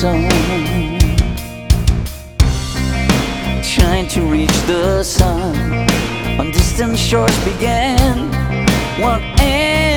song, trying to reach the sun on distant shores began. What